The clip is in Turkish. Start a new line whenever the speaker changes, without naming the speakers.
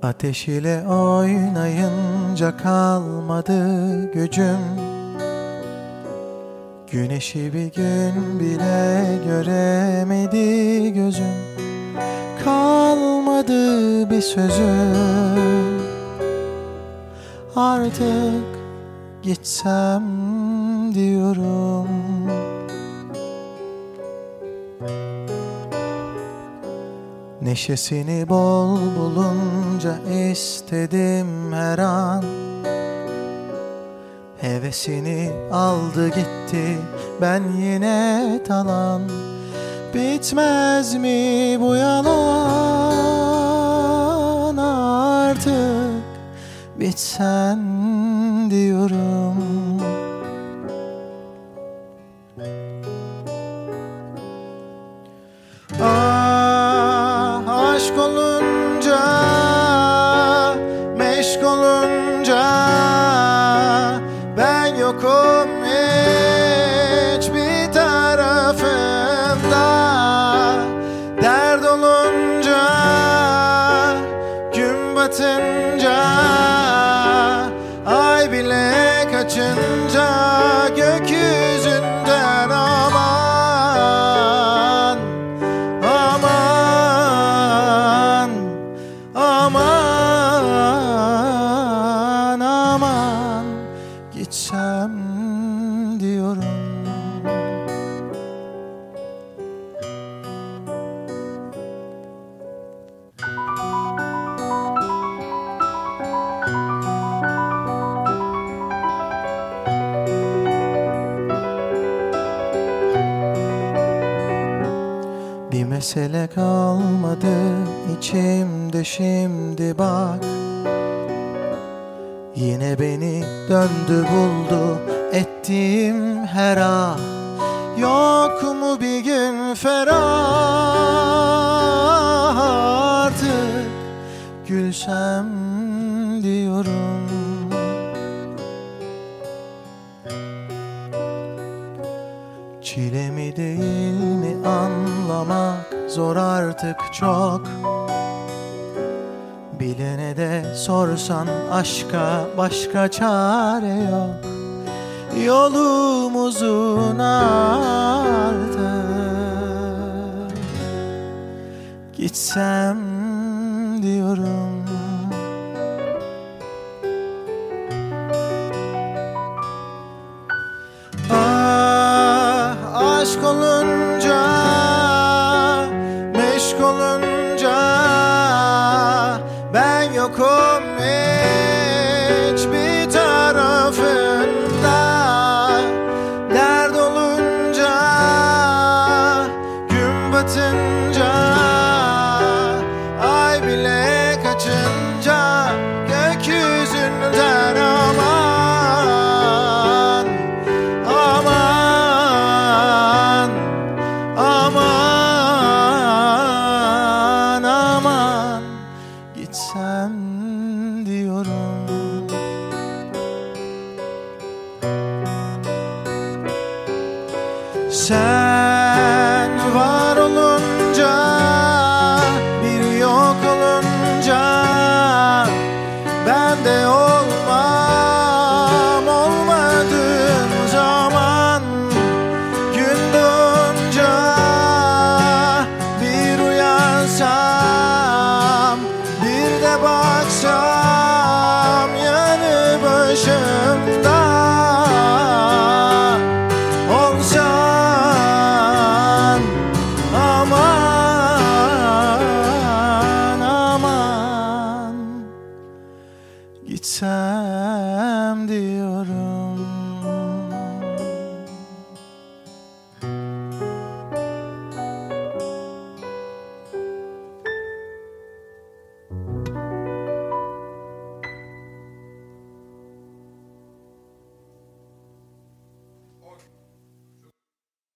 Ateş ile oynayınca kalmadı gücüm. Güneşi bir gün bile göremedi gözüm. Kalmadı bir sözüm. Artık gitsem diyorum. Neşesini bol bulunca istedim her an. Hevesini aldı gitti, ben yine talan. Bitmez mi bu yalan? Artık bitsen diyorum. Aşk olunca, meşk olunca ben yokum hiçbir tarafında. Dert olunca, gün batınca, ay bile kaçınca gökyüzünden aman, aman, aman, aman gitsem diyorum. Bir mesele kalmadı içimde şimdi bak. Yine beni döndü buldu ettiğim her ah. Yok mu bir gün ferah? Artık gülsem diyorum. Çilemi değil mi anlamak zor artık çok. Bilene de sorsan aşka başka çare yok. Yolumuzun artık gitsem diyorum. Aşk olunca, meşk olunca ben yokum hiçbir tarafında. Dert olunca, gün batınca, ay bile kaçınca gökyüzünden aman, aman, aman, aman gitsem diyorum. Sen var olunca, bir yok olunca ben de olmam. Olmadığım zaman gün doğunca bir uyansam, bir de baksam yanı başımda olsan, aman, aman gitsem diyorum.